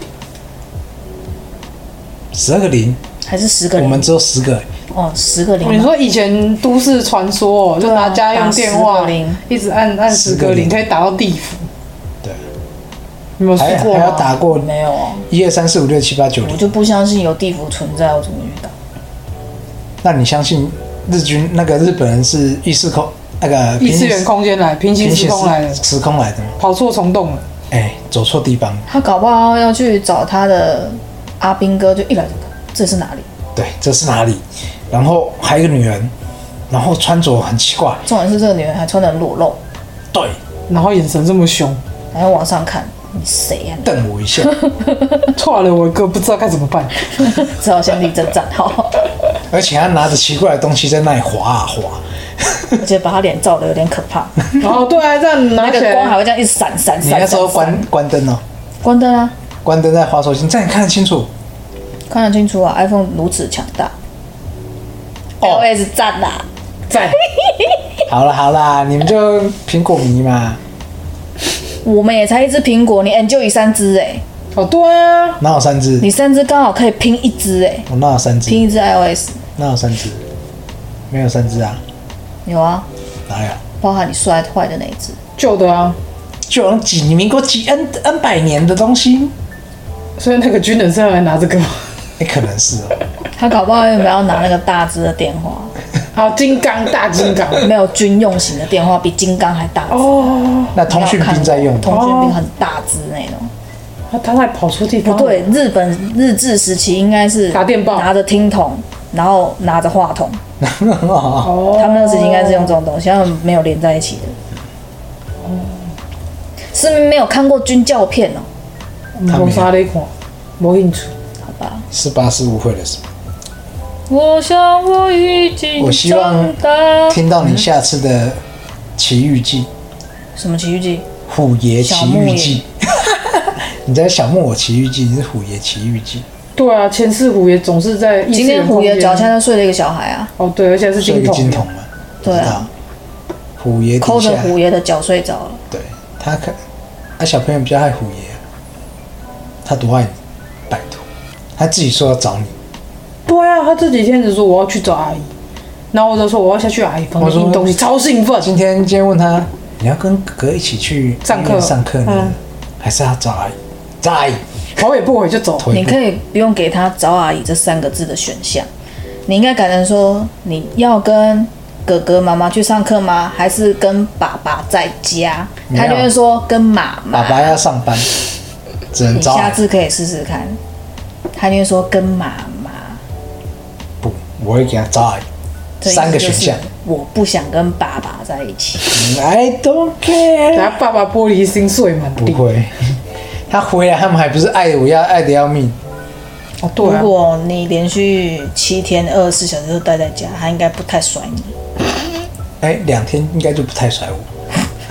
十二个零， 还是十个零？ 我们只有十个。 哦，十个零吗。 你说以前都市传说、哦，就拿家用电打话十个零一直按按十个零，可以打到地府。 对， 你有没有试过还还要吗？ 打过没有哦， 一二三四五六七八九零。 我就不相信有地府存在，我怎么遇到？ 那你相信日军那个日本人是异世空那个异次元空间来，平行时空来的， 时空来的吗？ 跑错虫洞了。 哎，走错地方。 他搞不好要去找他的阿兵哥，就一来就这是哪里？ 对，这是哪里？然后还有一个女人，然后穿着很奇怪。 重点是这个女人还穿得很裸露， 对， 然后眼神这么凶， 然后往上看，你谁呀、啊？ 瞪我一下。 错了我一个，不知道该怎么办。 只好先立正站好， 而且他拿着奇怪的东西在那里滑啊滑。 而且把他脸照得有点可怕， 哦，对啊，这样拿那起来， 个光还会这样一直闪闪闪。 你那时候闪关关灯哦， 关灯啊， 关灯在滑手机，这样你看得清楚。 看得清楚啊 ，iPhone 如此强大。 哦 iOS 赞啦， 在好了好啦，你们就苹果迷嘛， 我们也才一只苹果，你 Enjoy 三只哎、 哦，对啊， 哪有三只？ 你三只刚好可以拼一只哎、 我哪有三只？ 拼一只 iOS。 哪有三只？没有三只啊， 有啊， 哪有？ 包含你摔坏的那一只。 旧的啊， 就有几民国几 N N 百年的东西， 所以那个军人是要来拿这个吗？ 也可能是哦。 他搞不好原本要拿那个大只的电话， 好，金刚大金刚。 没有军用型的电话，比金刚还大只。 哦， 那通讯兵在用的， 通讯兵很大只那种。 他他还跑错地方。 不对，日本日治时期应该是打电报拿着听筒，然后拿着话筒， 哦， 他们那个时期应该是用这种东西，他们没有连在一起的。是不是没有看过军教片哦？ 没啥在看，没兴趣。 好吧， 十八是误会了什么？ 我想我已经我希望长大。 听到你下次的奇遇记， 什么奇遇记？ 虎爷奇小木爷遇记。你在小木偶奇遇记，你是虎爷奇遇记。 对啊，前世虎爷总是在异次今天元空间虎爷脚下就睡了一个小孩啊， 哦，对，而且是睡一个金筒。 金筒嘛？ 对啊不知道，虎爷底抠着下， 虎爷的脚睡着了。 对他可，他小朋友比较爱虎爷啊，他多爱你，拜托，他自己说要找你。 对啊，他这几天只说我要去找阿姨，然后我就说我要下去阿姨房间印东西，超兴奋。 今天今天问他，你要跟哥哥一起去上课医院上课呢， 嗯还是要找阿姨？找阿姨， 头也不回就走。 腿部你可以不用给他找阿姨这三个字的选项，你应该改成说你要跟哥哥妈妈去上课吗？还是跟爸爸在家？ 没有他就会说跟妈妈。 爸爸要上班，只能你找阿姨。 下次可以试试看，他就会说跟妈妈。 不，我会给他找阿姨。 这意思就是三个选项我不想跟爸爸在一起。 ，I don't 等 care。 下爸爸玻璃心碎满地。 不会，他回来他们还不是爱我要爱的要命。 哦，对啊如，果你连续七天二十四小时都待在家，他应该不太甩你。 哎，两天应该就不太甩我。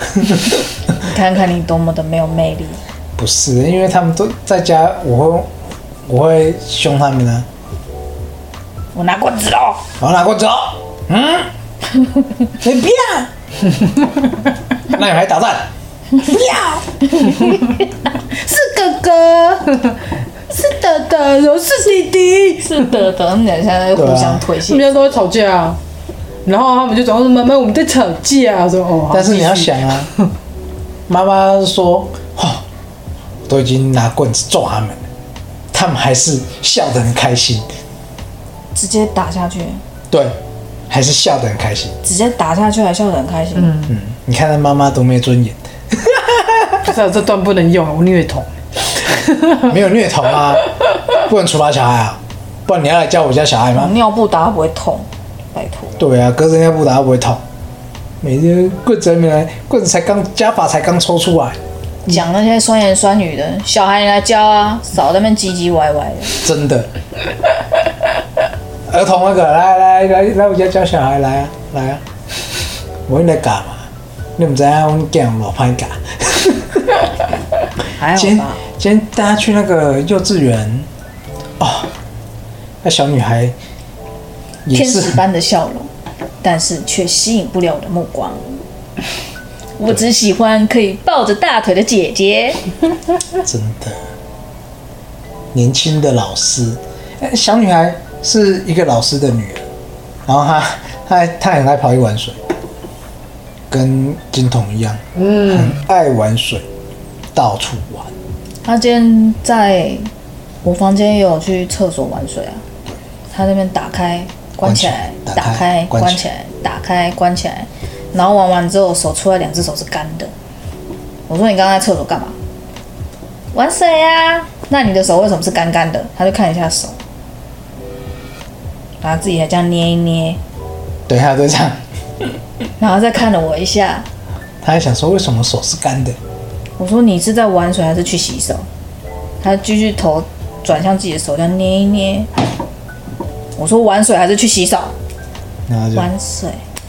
你看看你多么的没有魅力。 不是，因为他们都在家，我会我会凶他们呢。 我拿棍子喽！ 我拿棍子喽！嗯，你不要，那你还打战？不要， 是哥哥，是德德，我是弟弟， 是的的，他们俩现在互相推卸。 他们家都会吵架啊。然后他们就转过说：“妈妈，我们在吵架。”我说：“哦。” 但是你要想啊，妈妈说：“哦，都已经拿棍子揍他们了，他们还是笑得很开心。” 直接打下去， 对，还是笑得很开心。 直接打下去还笑得很开心。嗯， 嗯，你看他妈妈多没尊严。 不是、啊、这段不能用，我虐童。 没有虐童啊，不能处罚小孩啊，不然你要来教我家小孩吗？ 尿布打不会痛，拜托。 对啊，隔着尿布打不会痛。每天棍子还没来，棍子才刚家法才刚抽出来。 讲那些酸言酸语的，小孩你来教啊，少在那边唧唧歪歪的。 真的。儿童那个，来来来来我家教小孩来啊来啊，我跟你教嘛，你唔知影我囝老歹教。 还好今天吧？ 今天大家去那个幼稚园，哦，那小女孩也是天使般的笑容，但是却吸引不了我的目光。我只喜欢可以抱着大腿的姐姐。 真的年轻的老师，小女孩是一个老师的女儿，然后她她她很爱跑去玩水，跟金童一样，嗯，很爱玩水，到处玩。 她今天在我房间也有去厕所玩水啊，她那边打开关起来， 打打开关起关起来，打开关起来，然后玩完之后手出来两只手是干的。我说你刚刚在厕所干嘛？玩水啊。那你的手为什么是干干的？他就看一下手，然后自己还这样捏一捏， 对，她都这样， 然后再看了我一下。 她还想说为什么手是干的？ 我说你是在玩水还是去洗手？他继续头转向自己的手，这样捏一捏。我说玩水还是去洗手？ 然后就玩水。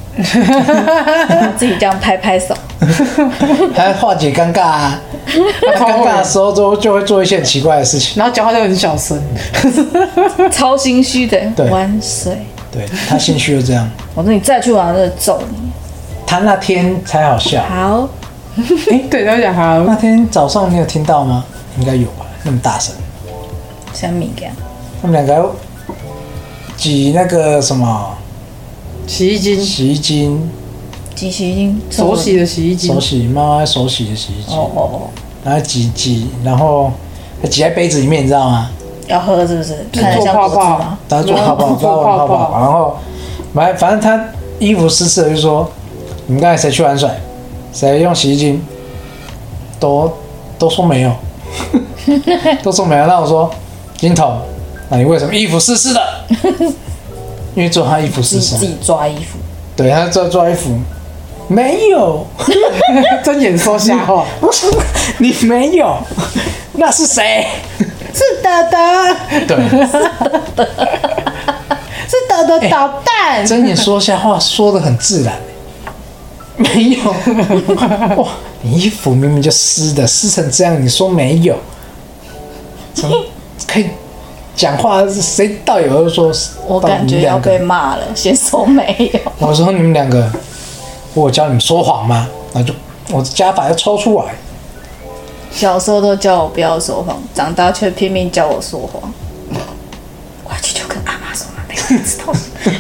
自己这样拍拍手， 还化解尴尬啊。她尴尬的时候就就会做一些很奇怪的事情。 然后讲话就很小声， 超心虚的。 对玩水。 对，她心虚就这样。 我说你再去玩，我就揍你。 她那天才好笑。 好。 哎， 对，他讲好。 那天早上你有听到吗？应该有吧，那么大声。 什么呀？ 他们两个挤那个什么洗衣精， 洗衣精， 挤洗衣精， 手洗的洗衣精， 手洗妈妈手洗的洗衣精， 哦哦哦， 然后挤挤，然后还挤在杯子里面，你知道吗？ 要喝是不是？ 就看得像做泡泡果汁吗？ 然后做泡泡， 做泡泡泡泡，然后反正反正他衣服湿湿的，就说你们刚才谁去玩水？谁用洗衣精？都都说没有，都说没有。那我说金童，那你为什么衣服湿湿的？因为做他衣服湿湿的， 自己自己抓衣服。 对，他做做衣服，没有， 睁眼说瞎话。 我说你没有，那是谁？ 是德德， 对， 是德德捣蛋。 睁眼说瞎话，说得很自然。没有，哇！你衣服明明就湿的，湿成这样，你说没有？怎么可以讲话？谁道友就说， 我感觉要被骂了，先说没有。 我说你们两个，我教你们说谎吗？然后就我家法要抽出来。 小时候都叫我不要说谎，长大却拼命叫我说谎。回去就跟阿妈说，没有人知道。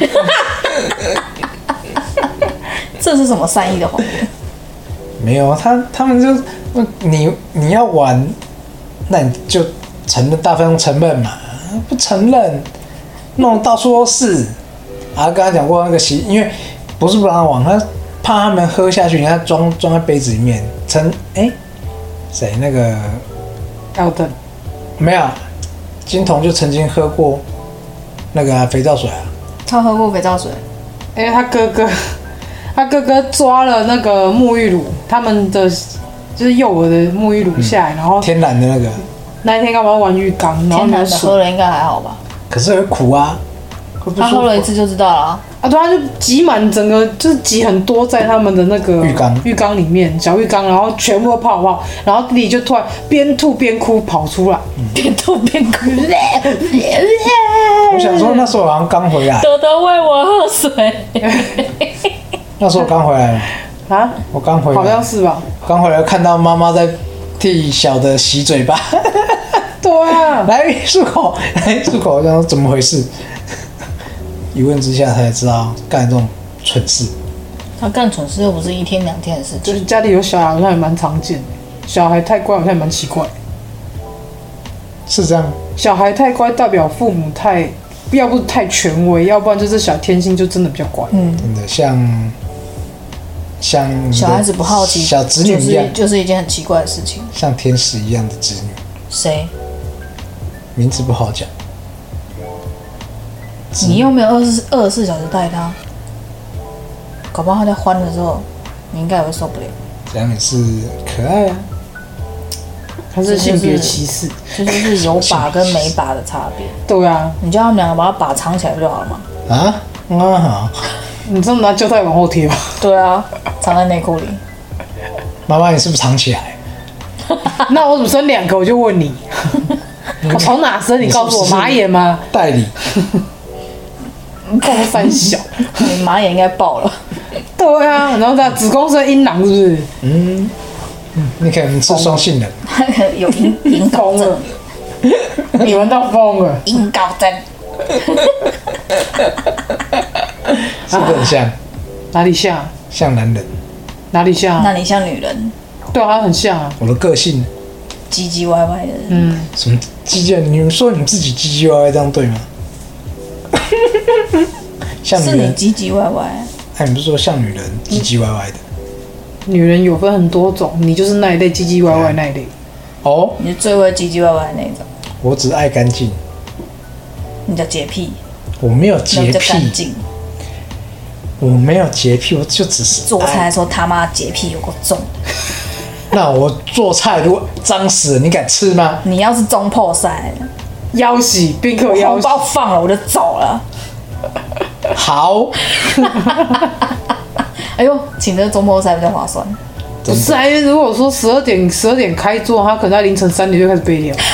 这是什么善意的谎言？ 没有，他他们就你你要玩，那你就承认大方承认嘛，不承认，弄到处都是。啊，刚才讲过那个洗，因为不是不让他玩，他怕他们喝下去，你看装装在杯子里面。曾哎，谁那个奥特没有，金童就曾经喝过那个、啊、肥皂水啊。 他喝过肥皂水， 因为他哥哥，他哥哥抓了那个沐浴乳，他们的就是幼儿的沐浴乳下来，然后天然的那个。 那一天干嘛玩浴缸，然后天然的没有水， 喝了应该还好吧？ 可是有苦啊， 他喝了一次就知道了啊。 啊，对，他就挤满整个，就是挤很多在他们的那个浴缸浴缸里面，小浴缸，然后全部都泡泡，然后弟弟就突然边吐边哭跑出来， 边吐边哭。 我想说那时候我好像刚回来， 德德喂我喝水。 那时候我刚回来嘛， 啊， 我刚回来， 好像是吧？ 刚回来看到妈妈在替小的洗嘴巴， 对啊， 来漱口，来漱口，然后怎么回事？一问之下才知道干这种蠢事。 他干蠢事又不是一天两天的事情。 就是家里有小孩好像也蛮常见的，小孩太乖好像也蛮奇怪。 是这样， 小孩太乖代表父母太，要不太权威，要不然就是小天性就真的比较乖。 嗯， 真的像像小孩子不好奇， 小侄女一样， 就是就是一件很奇怪的事情。 像天使一样的侄女， 谁？ 名字不好讲。 你又没有二十二十四小时带他，搞不好他在欢的时候，你应该也会受不了。 这样也是可爱啊。 他是性别歧视。 这就是有把跟没把的差别。 对啊， 你叫他们两个把它把藏起来不就好了吗？ 啊，嗯好。 你这么拿胶带往后贴吧？ 对啊，藏在内裤里。 妈妈，你是不是藏起来？ 那我怎么生两个？我就问你，我从哪生？你告诉我，马眼吗？ 代理。 共三小， 你马眼应该爆了。 对啊，然后他子宫生阴囊是不是？ 嗯，嗯你可能是双性人， 他可能有阴阴睾症， 你闻到疯了， 阴睾症。 是不是很像？ 哪里像？ 像男人。 哪里像？ 那你像女人， 对啊，他很像啊。 我的个性， 唧唧歪歪的人。 嗯， 什么唧唧？你们说你们自己唧唧歪歪，这样对吗？像是女人， 你唧唧歪歪。 哎，你不是说像女人唧唧歪歪的？ 女人有分很多种，你就是那一类唧唧歪歪那一类。 哦， 你是最会唧唧歪歪的那种， 我只爱干净， 你叫洁癖， 我没有那洁叫干癖， 净。 我没有洁癖，我就只是做菜爱的时候他妈洁癖有够重。 那我做菜如果脏死了，你敢吃吗？ 你要是中破塞， 腰洗，宾客腰红洗。 包放了我就走了。 好， 哎呦，请这中破塞比较划算。 不是啊，因为如果说十二点十二点开做，他可能在凌晨三点就开始备料。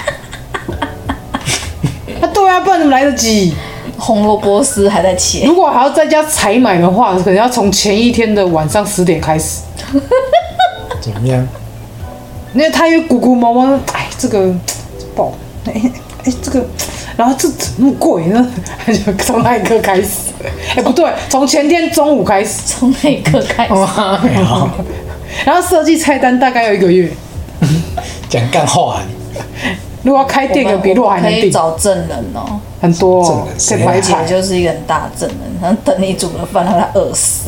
啊，对啊，不然怎么来得及？ 红萝卜丝还在切， 如果还要在家采买的话，可能要从前一天的晚上十点开始。 怎么样？ 因为他因为鼓鼓毛毛，哎，这个不好，哎哎这个，然后这怎么那么贵呢？他就从那一刻开始，哎不对，从前天中午开始， 从那一刻开始。 哇，没有然后设计菜单大概有一个月。 讲干话、啊， 如果要开店，可比若还可以能订， 找证人哦， 很多、 证哦人，谁啊可以排姐排。 就是一个很大的证人，然后等你煮了饭，让他饿死。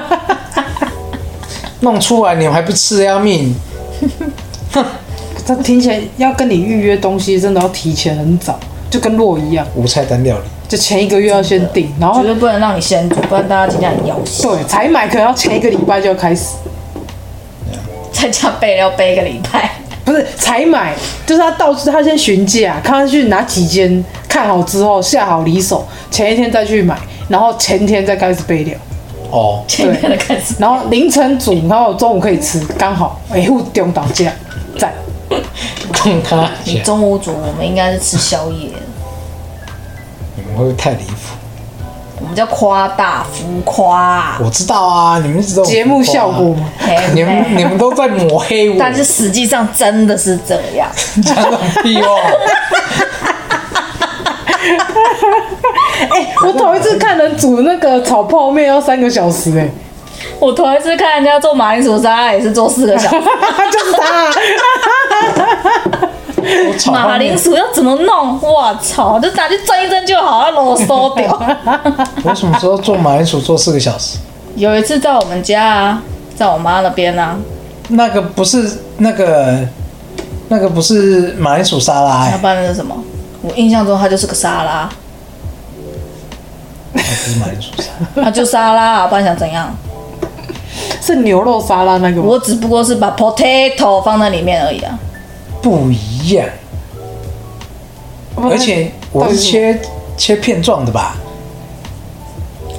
弄出来你们还不吃得要命？ 他听起来要跟你预约东西，真的要提前很早，就跟洛一样， 无菜单料理， 就前一个月要先订，然后绝对不能让你先煮，不然大家今天很要死。 对采买可能要前一个礼拜就要开始。 在家备料备一个礼拜， 不是采买，就是他到他先询价，看他去哪几间，看好之后下好离手，前一天再去买，然后前天再开始备料， 哦， 前面的开始。 然后凌晨煮，然后中午可以吃，刚好哎，互中岛价，赞。 跟他你讲， 中午煮，我们应该是吃宵夜的， 你们会不会太离谱？ 我们叫夸大浮夸。 我知道啊，你们一直都有节目效果嘛， 嘿你们你们都在抹黑我， 但是实际上真的是这样。 讲这种屁话。 哎、我头一次看人煮那个炒泡面要三个小时哎、 我头一次看人家做马铃薯沙拉也是做四个小时。 就是他、 我炒泡面马铃薯要怎么弄？我操，就拿去蒸一蒸就好，要啰嗦掉。 我什么时候做马铃薯做四个小时？ 有一次在我们家啊，在我妈那边啊， 那个不是那个那个不是马铃薯沙拉、欸， 要不然那是什么？我印象中它就是个沙拉， 那不是马铃薯沙拉。 它就沙拉啊，不然想怎样？ 是牛肉沙拉那个吗？ 我只不过是把 potato 放在里面而已啊。 不一样，而且我是切切片状的吧？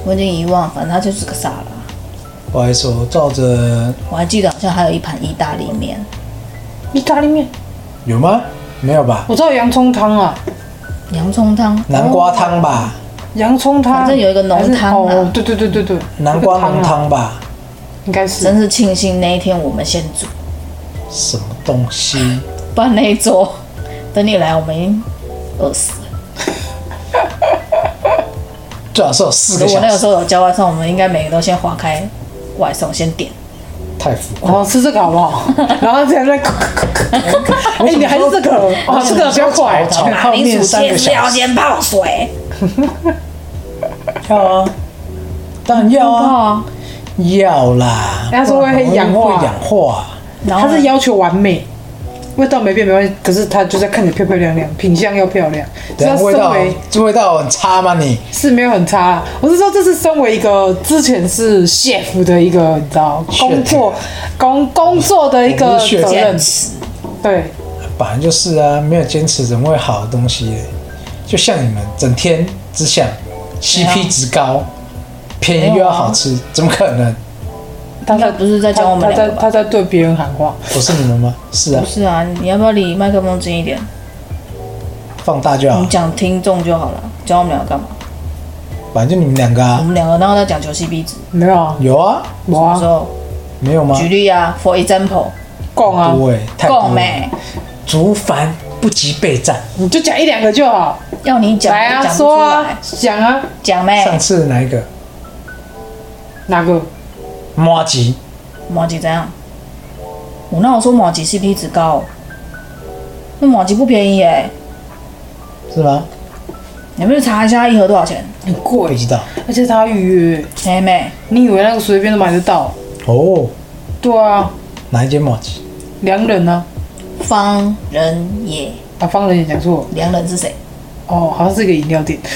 我已经遗忘，反正它就是个沙拉。 不好意思，我照着我还记得好像还有一盘意大利面， 意大利面有吗？没有吧？ 我知道洋葱汤啊， 洋葱汤、 南瓜汤吧？ 洋葱汤， 反正有一个浓汤啊哦，对对对对对， 南瓜浓那个啊， 汤吧？ 应该是。 真是庆幸那一天我们先煮， 什么东西？ 不然那一桌等你来，我们已经饿死了。 最好是有四个小时， 如果那个时候有叫外送，我们应该每个都先划开外送，先点。 太浮夸。 哦，吃这个好不好？然后在那边，哎，你还是这个，哦，这个比较快。 炒泡面三个小时， 要先泡水， 要啊，当然要泡啊， 啊。 要啦。 他说会氧化会氧化。 然后他是要求完美，味道没变没关系，可是他就是要看起来漂漂亮亮，品相要漂亮。 等下味道，这味道很差吗？你是没有很差啦，我是说这是身为一个之前是 chef 的一个，你知道工作工工作的一个责任。对， 本来就是啊，没有坚持怎么会好的东西嘞？就像你们整天只想 C P 值高，便宜又要好吃，怎么可能？ 他在不是在教我们他在两个吧？ 他在对别人喊话。 不是你们吗？是啊不，是啊，你要不要离麦克风近一点？ 放大就好你。讲听众就好了，教我们两个干嘛？ 反正就你们两个我啊， 们两个然后在讲求 C P 值， 没有啊， 有啊， 我啊， 什么时候？ 没有吗？ 举例啊 ，for example， 讲啊， 对，太多了。 够没？ 竹凡不及备战。 你就讲一两个就好。 要你讲， 来啊， 讲不出说啊来，， 讲啊， 讲没？ 上次哪一个？ 哪个？ 麻吉。 麻吉怎样？我那我说麻吉 C P 值高，那麻吉不便宜耶， 是吗？ 你们去查一下一盒多少钱？ 很不贵， 知道。 而且他预约， 嘿妹， 你以为那个随便都买得到？ 哦， 对啊， 哪一间麻吉？ 良人呢？ 方仁野， 啊，方人也讲错， 良人是谁？ 哦，好像是一个饮料店。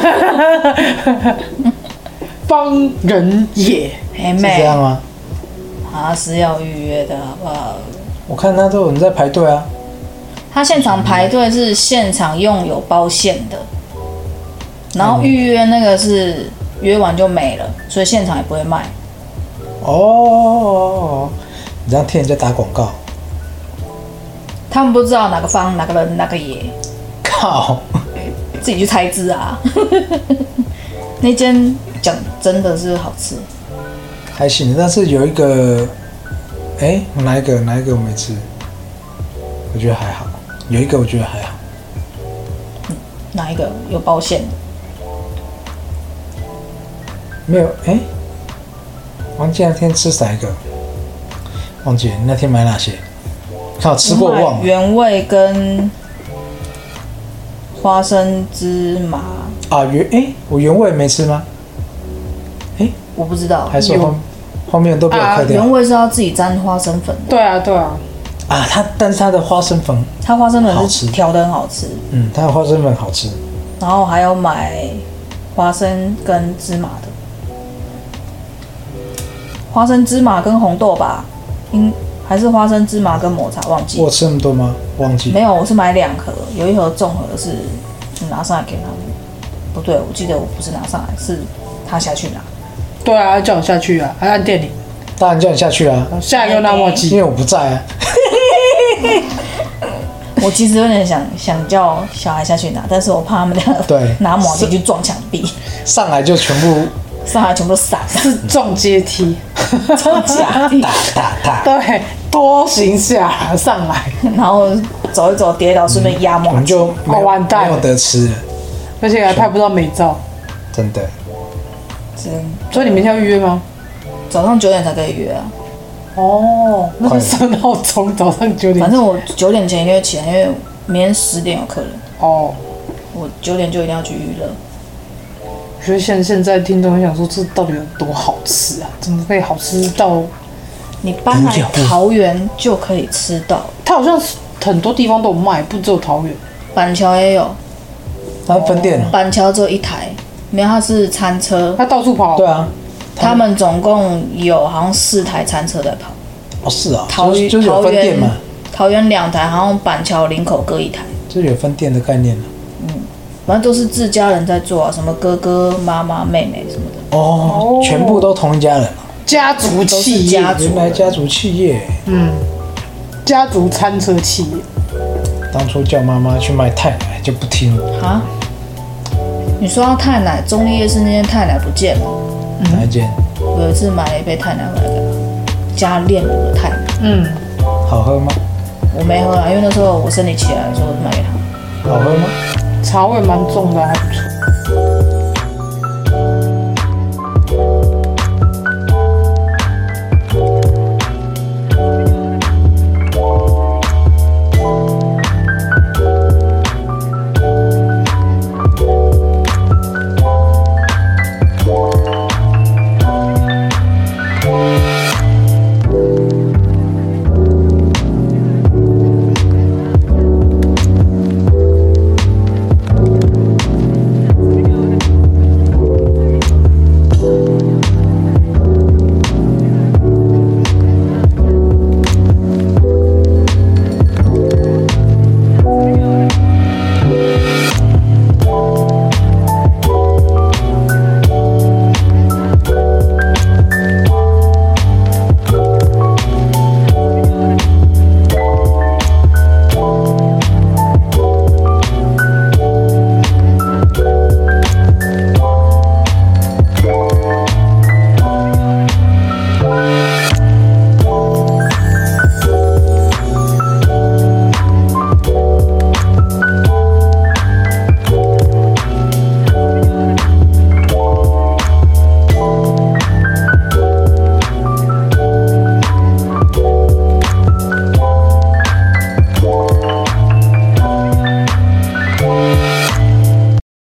方人也， 是嘿妹， 这样吗？ 他是要预约的，好不好？ 我看他都有人在排队啊。 他现场排队是现场用有包馅的，然后预约那个是约完就没了，所以现场也不会卖。 哦，你这样替人家打广告， 他们不知道哪个方哪个人哪个野， 靠！ 自己去猜字啊。那间讲真的是好吃， 还行，但是有一个，哎、哪一个哪一个我没吃，我觉得还好。有一个我觉得还好， 哪一个有包馅的？ 没有哎、忘记那天吃哪一个，忘记了那天买哪些，看我吃过我买忘了原味跟花生芝麻， 啊原哎、我原味没吃吗？ 我不知道。 还是后后面都被我啊刻掉原味是要自己沾花生粉的， 对啊，对啊， 啊？它但是它的花生粉， 它花生好吃粉是调的很好吃， 嗯，它的花生粉好吃。 然后还有买花生跟芝麻的，花生芝麻跟红豆吧，应还是花生芝麻跟抹茶，忘记我有吃那么多吗？忘记没有，我是买两盒，有一盒综合的是你拿上来给他们，不对，我记得我不是拿上来，是他下去拿。 对啊，叫我下去啊，还按店里， 当然叫你下去啊， 下一个那么因急， 为我不在啊。 我其实有点想想叫小孩下去拿，但是我怕他们俩对拿抹进去撞墙壁， 上来就全部上来全部都散了， 是重阶梯， 撞墙壁， 打打打。 对，多行下上来， 然后走一走跌倒，顺便压抹进。 我们就没哦有完蛋没有得吃了， 而且还拍不到美照。 真的。 真所以你明天要预约吗？ 早上九点才可以约啊， 哦，那就设闹钟，早上九点。 反正我九点前一定会起来，因为明天十点有客人， 哦， 我九点就一定要去娱乐。 我觉得现现在听众想说，这到底有多好吃啊？怎么可以好吃到？ 你搬来桃园就可以吃到， 它好像是很多地方都有卖，不只有桃园。 板桥也有， 它分店了。 板桥只有一台，没有，它是餐车， 它到处跑。 对啊， 他们总共有好像四台餐车在跑， 哦是啊， 桃就是就是有桃园分店嘛， 桃园两台，好像板桥林口各一台。 就是有分店的概念了。 反正都是自家人在做啊，什么哥哥、妈妈、妹妹什么的。 哦，全部都同一家人， 家族都是企业， 家族原来家族企业。 嗯，家族餐车企业。 当初叫妈妈去卖太奶就不听， 啊？你说到太奶，中立夜市那间太奶不见了。 哪一间？ 有一次买了一杯太奶回来给他，加炼乳的太奶。 嗯， 好喝吗？ 我没喝啊，因为那时候我生理期来的时候买给他。 好喝吗？ 茶味蛮重的，还不错。